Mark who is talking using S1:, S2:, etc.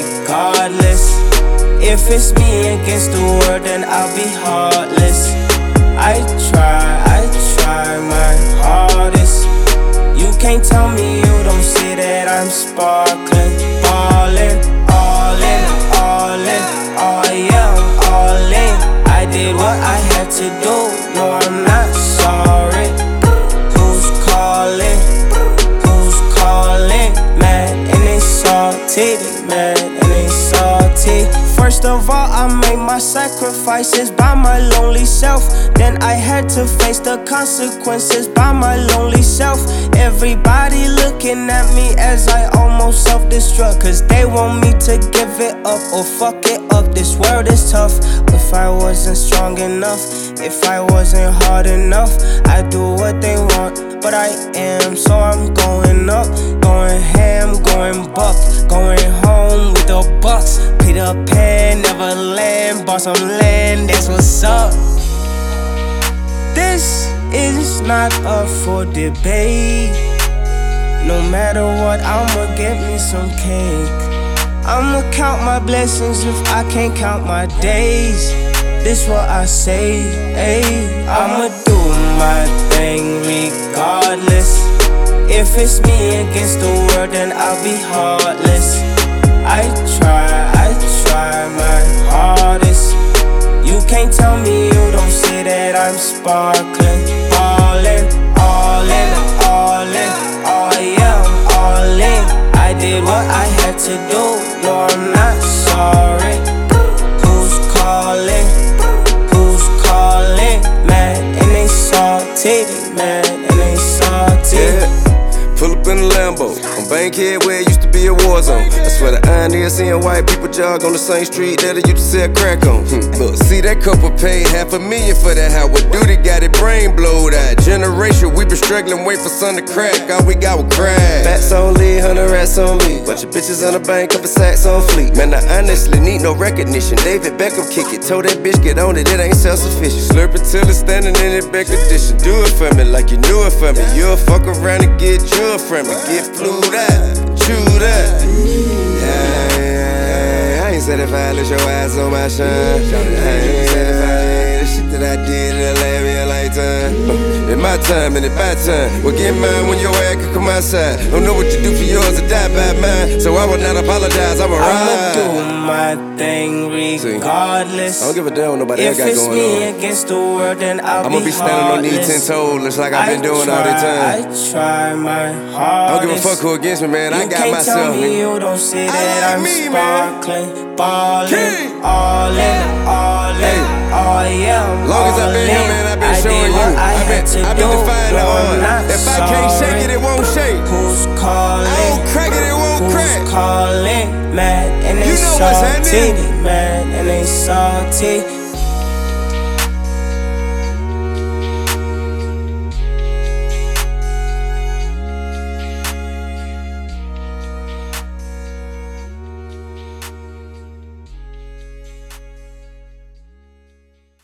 S1: regardless. If it's me against the world, then I'll be heartless. I try my hardest. You can't tell me you don't see that I'm sparkling, ballin', all in, oh yeah, I'm all in. I did what I had to do, no I'm not sorry. Who's calling, mad and they salty, mad and they salty. First of all, I made my sacrifices by my lonely self. Then I had to face the consequences by my lonely self. Everybody looking at me as I almost self-destruct, cause they want me to give it up or fuck it up. This world is tough. If I wasn't strong enough, if I wasn't hard enough, I'd do what they want, but I am. So I'm going up, going ham, going buck, going home with the bucks. Peter Pan, Neverland, bought some land, that's what's up. This is not up for debate. No matter what, I'ma get me some cake. I'ma count my blessings if I can't count my days. This what I say, ayy. I'ma do my thing regardless. If it's me against the world, then I'll be heartless. I try my hardest. You can't tell me you don't see that I'm sparkling, ballin', all in, oh yeah, I'm all in. I did what I had to do, no I'm not sorry. Who's calling, mad and they salty, mad and they salty.
S2: Yeah. Pull up in a Lambo, on Bankhead where it used to be a war zone. I swear the iron is seeing white people jog on the same street that I used to sell crack on. Look, see that couple paid $500,000 for that house. What duty got it brain blowed out. Generation, we been struggling, wait for sun to crack. All we got was crack. Bats on lead, 100 rats on me. Bunch of bitches on the bank, couple sacks on fleet. Man, I honestly need no recognition. David Beckham kick it, told that bitch get on it, it ain't self-sufficient. Slurp it till it's standing in it back condition. Do it for me like you knew it for me. You'll fuck around and get you from me, get flued out, chewed up. Yeah, I ain't satisfied, let your eyes on my shine. I ain't satisfied, the shit that I did, it'll last me a lifetime. It's my time and it's my time. Well, get mine when your ass can come outside. Don't know what you do for yours or die by mine, so I will not apologize, I'ma ride.
S1: I'ma do my thing regardless.
S2: I don't give a damn what nobody else got going on.
S1: If it's me against the world, then
S2: I'ma be standing on these 10 toes, just like I've been doing all the time.
S1: I try my hardest.
S2: I don't give a fuck who against me, man. I got myself,
S1: nigga. You can't tell me you don't see that I'm sparkling, ballin', all in, oh yeah, I'm
S2: long as I've been here, man, I've been showing you. I've been defying the odds. If I can't shake it, it won't shake.
S1: Who's calling?
S2: I don't crack it, it won't crack.
S1: Who's calling? Mad and they salty, mad and they salty.